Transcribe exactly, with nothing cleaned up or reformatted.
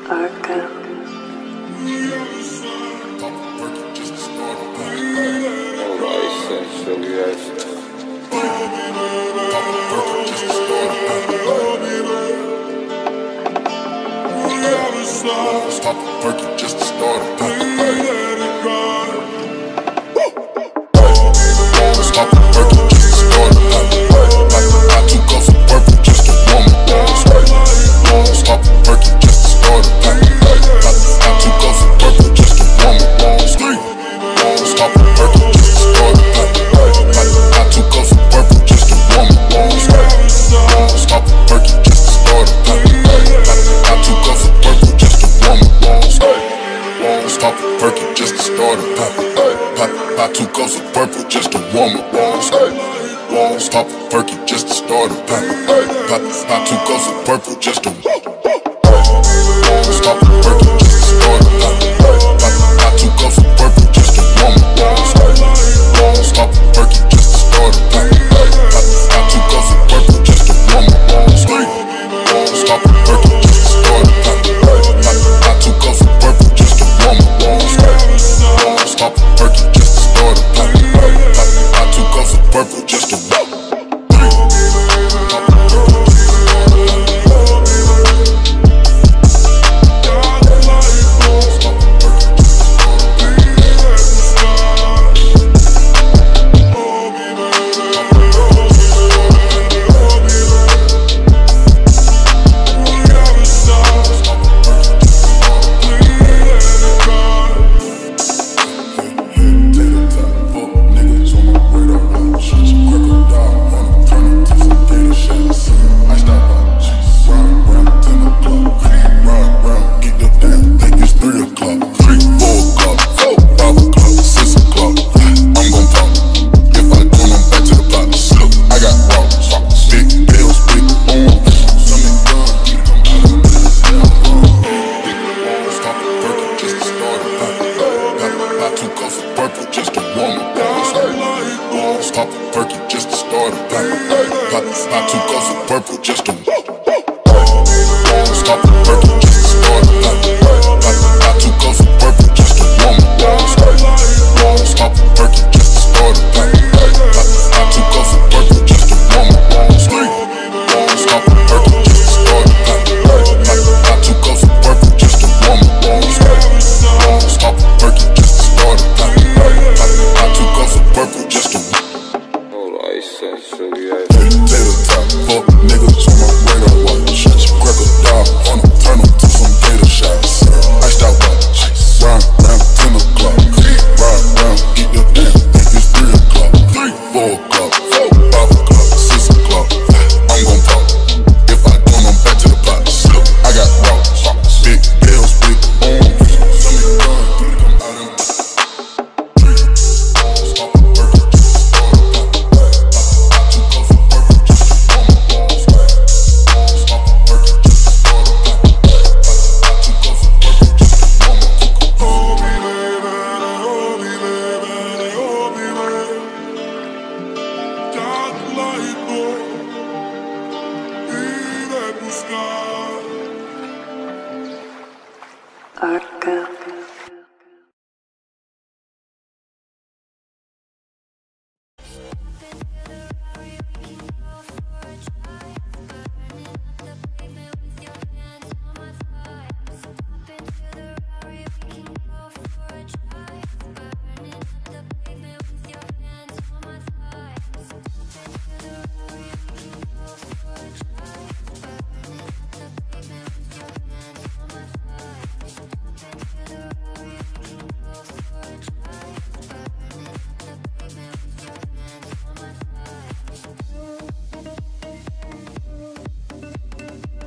Arkham. Stop the perky just to start it. Stop the perky just to start it. I took off some purple just to warm it. Stop the perky just to start it. I took off some purple just to warm it. Stop the perky just to start it. I took off some purple just to warm it. Stop the perky just to start it. I took off some purple just to warm it. Stop the perky just to start it. I took off some purple just to warm it. Stop the perky just to start it. I took off some purple just to stop the perky just to start it. I took off some purple just to warm it. Stop the perky just to start it. I took off some purple just to warm it. Stop the perky just to start it. I took off some purple just to warm it. Stop the perky just to start it. I took off some purple just to warm it. Stop the perky just to start it. I took off some purple just to